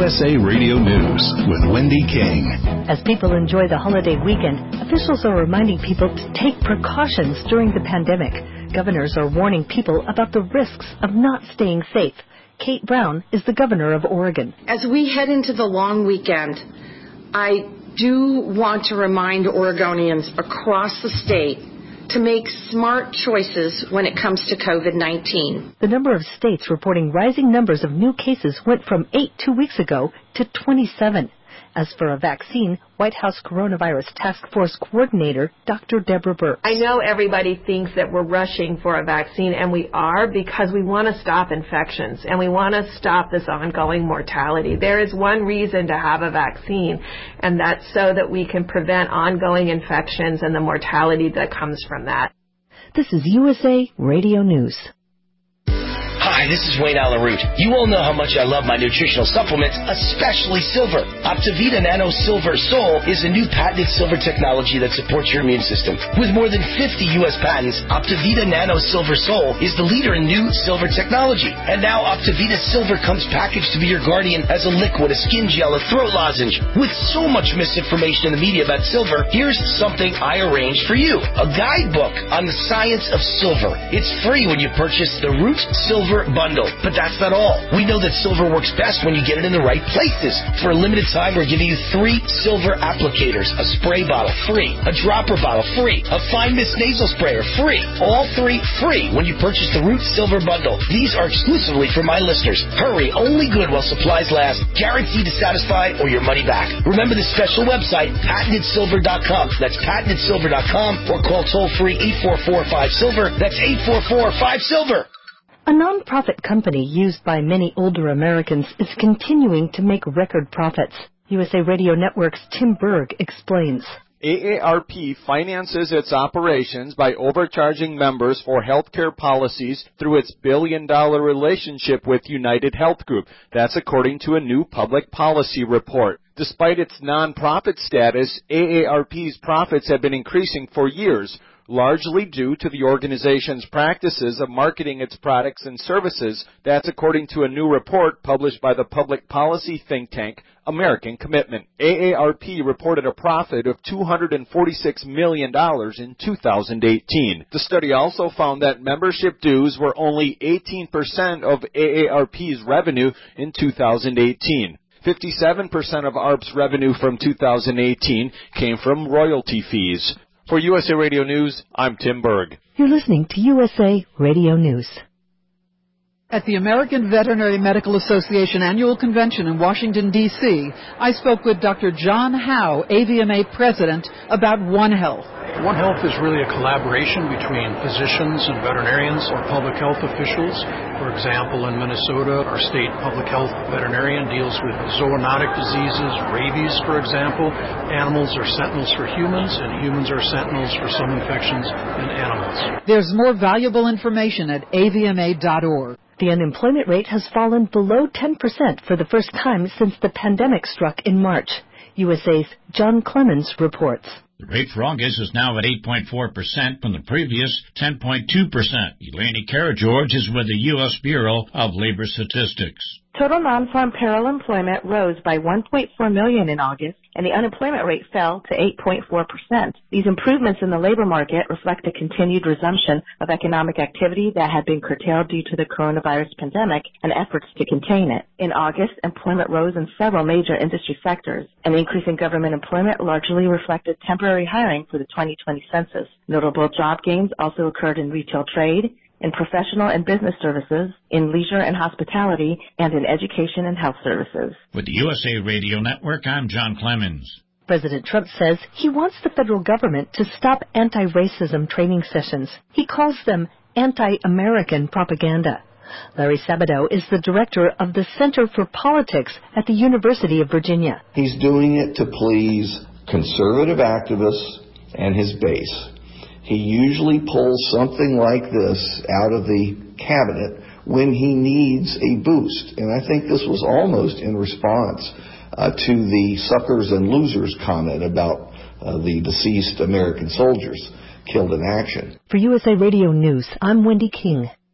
USA Radio News with Wendy King. As people enjoy the holiday weekend, officials are reminding people to take precautions during the pandemic. Governors are warning people about the risks of not staying safe. Kate Brown is the governor of Oregon. As we head into the long weekend, I do want to remind Oregonians across the state to make smart choices when it comes to COVID-19. The number of states reporting rising numbers of new cases went from 8 2 weeks ago to 27. As for a vaccine, White House Coronavirus Task Force Coordinator Dr. Deborah Birx. I know everybody thinks that we're rushing for a vaccine, and we are, because we want to stop infections and we want to stop this ongoing mortality. There is one reason to have a vaccine, and that's so that we can prevent ongoing infections and the mortality that comes from that. This is USA Radio News. Hi, this is Wayne Allen Root. You all know how much I love my nutritional supplements, especially silver. Optivita Nano Silver Sol is a new patented silver technology that supports your immune system. With more than 50 U.S. patents, Optivita Nano Silver Sol is the leader in new silver technology. And now Optivita Silver comes packaged to be your guardian as a liquid, a skin gel, a throat lozenge. With so much misinformation in the media about silver, here's something I arranged for you. A guidebook on the science of silver. It's free when you purchase the Root Silver Bundle. But that's not all. We know that silver works best when you get it in the right places. For a limited time, we're giving you 3 silver applicators, a spray bottle free, a dropper bottle free, a fine mist nasal sprayer free. All 3 free when you purchase the Root Silver Bundle. These are exclusively for my listeners. Hurry, only good while supplies last. Guaranteed to satisfy or your money back. Remember the special website, patentedsilver.com. That's patentedsilver.com, or call toll-free 844-5-SILVER. That's 844-5-SILVER. A nonprofit company used by many older Americans is continuing to make record profits. USA Radio Network's Tim Berg explains. AARP finances its operations by overcharging members for health care policies through its billion-dollar relationship with United Health Group. That's according to a new public policy report. Despite its nonprofit status, AARP's profits have been increasing for years, largely due to the organization's practices of marketing its products and services. That's according to a new report published by the public policy think tank American Commitment. AARP reported a profit of $246 million in 2018. The study also found that membership dues were only 18% of AARP's revenue in 2018. 57% of ARP's revenue from 2018 came from royalty fees. For USA Radio News, I'm Tim Berg. You're listening to USA Radio News. At the American Veterinary Medical Association Annual Convention in Washington, D.C., I spoke with Dr. John Howe, AVMA President, about One Health. One Health is really a collaboration between physicians and veterinarians or public health officials. For example, in Minnesota, our state public health veterinarian deals with zoonotic diseases, rabies, for example. Animals are sentinels for humans, and humans are sentinels for some infections in animals. There's more valuable information at avma.org. The unemployment rate has fallen below 10% for the first time since the pandemic struck in March. USA's John Clemens reports. The rate for August is now at 8.4% from the previous 10.2%. Eleni Karageorge is with the U.S. Bureau of Labor Statistics. Total non-farm payroll employment rose by 1.4 million in August, and the unemployment rate fell to 8.4%. These improvements in the labor market reflect a continued resumption of economic activity that had been curtailed due to the coronavirus pandemic and efforts to contain it. In August, employment rose in several major industry sectors. An increase in government employment largely reflected temporary hiring for the 2020 census. Notable job gains also occurred in retail trade, in professional and business services, in leisure and hospitality, and in education and health services. With the USA Radio Network, I'm John Clemens. President Trump says he wants the federal government to stop anti-racism training sessions. He calls them anti-American propaganda. Larry Sabato is the director of the Center for Politics at the University of Virginia. He's doing it to please conservative activists and his base. He usually pulls something like this out of the cabinet when he needs a boost. And I think this was almost in response to the suckers and losers comment about the deceased American soldiers killed in action. For USA Radio News, I'm Wendy King.